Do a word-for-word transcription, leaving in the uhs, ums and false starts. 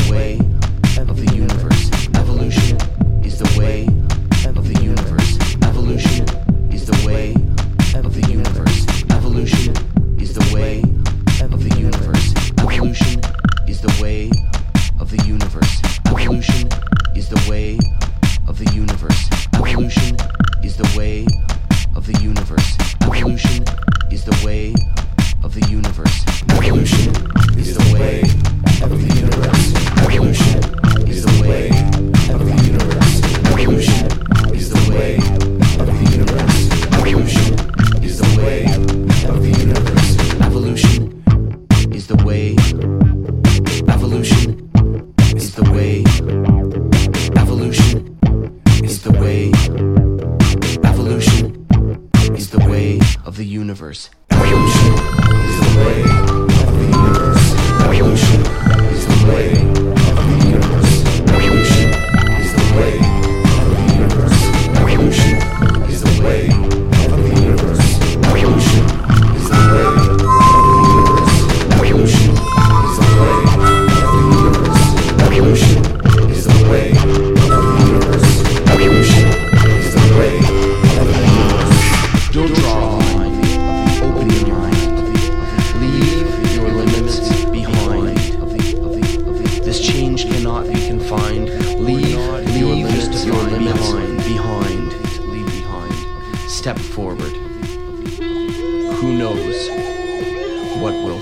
way of the universe. Evolution is the way of the universe. Evolution is the way of the universe. Evolution is the way of the universe. Evolution is the way of the universe. Evolution is the way of the universe. Evolution is the way of the universe. Evolution is the way of the universe. Evolution is the way of the universe. Evolution is the way of the universe. Evolution is the way of the universe. Evolution is the way of the universe. Evolution is the way. Evolution is the way. Evolution is the way. Evolution is the way of the universe. Evolution is the way of the universe. Evolution is the way of the universe. Evolution is the way of the universe. Evolution is the way of the universe. Evolution is the way of the universe. Evolution is the way of the universe. Evolution is the way of the universe. Evolution is the way of the universe. Don't draw a line. Open your mind. Leave your limits behind. This change cannot be confined. Leave, leave your limits behind. Behind. Leave behind. Step forward. Who knows what will